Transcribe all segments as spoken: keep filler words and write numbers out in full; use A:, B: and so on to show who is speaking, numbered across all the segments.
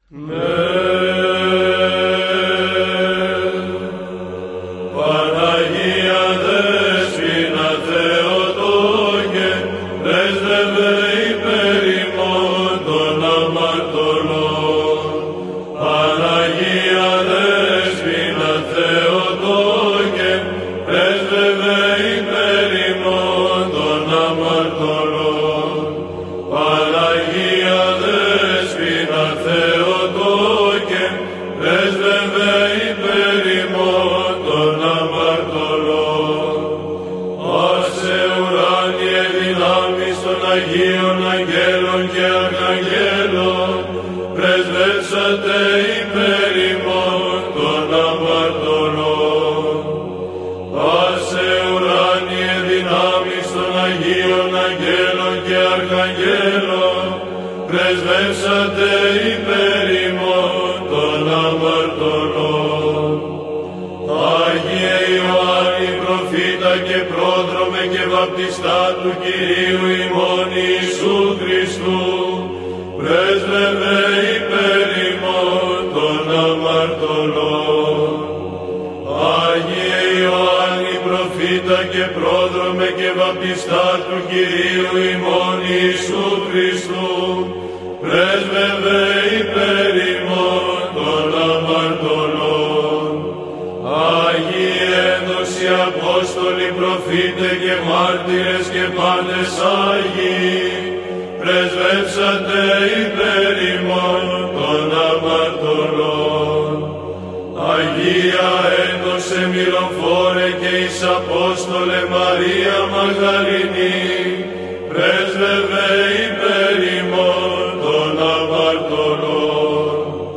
A: Πρεσβεύσατε υπέρ ημών των αμαρτωλών. Άγιε Ιωάννη προφήτα και πρόδρομε και βαπτιστά του Κυρίου ημών Ιησού Χριστού, πρέσβευε υπέρ ημών των αμαρτωλών. Άγιε Ιωάννη προφήτα και πρόδρομε και βαπτιστά του Κυρίου ημών Ιησού Χριστού, πρέσβευε υπέρ ημών των αμαρτωλών. Άγιοι ένδοξοι Απόστολοι, προφήτε και μάρτυρες και πάντες Άγιοι, πρεσβεύσατε υπέρ ημών των αμαρτωλών. Αγία ένδοξε μυροφόρε και εις Απόστολε Μαρία Μαγδαληνή, πρέσβευε υπέρ ημών των αμαρτωλών.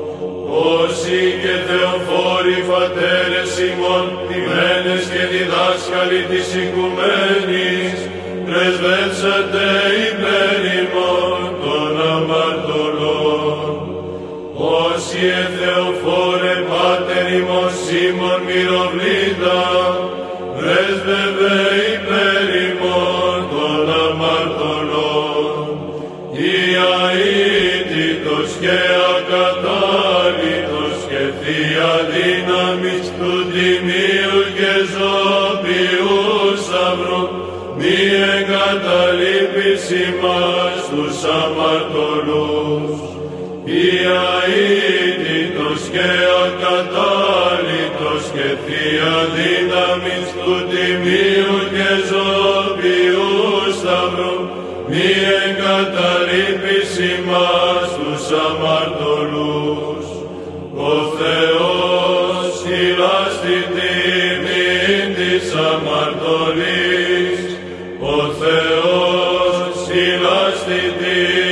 A: Όσοι και θεοφόροι πατέρες ημών, τιμένες και διδάσκαλοι της οικουμένης, πρεσβεύσατε υπέρ ημών των αμαρτωλών. Όσοι ε θεοφόρε πάτερ ημών Σίμων Μυροβλήτα, πρέσβευε υπέρ ημών των αμαρτωλών. Ιαήτητος και ακατάλητος και θεία δύναμης του τιμίου και ζωοποιού σταυρού, μη εγκαταλείπεις ημάς τους αμαρτωλούς. Ιαήτητος και ακατάλητος και θεία δύναμης του τιμίου και ζωοποιού σταυρού, μη εγκαταλείπεις ημάς τους αμαρτωλούς. Ο Θεός ήλας την τιμήν της αμαρτωλής, ο Θεός ήλας την τιμήν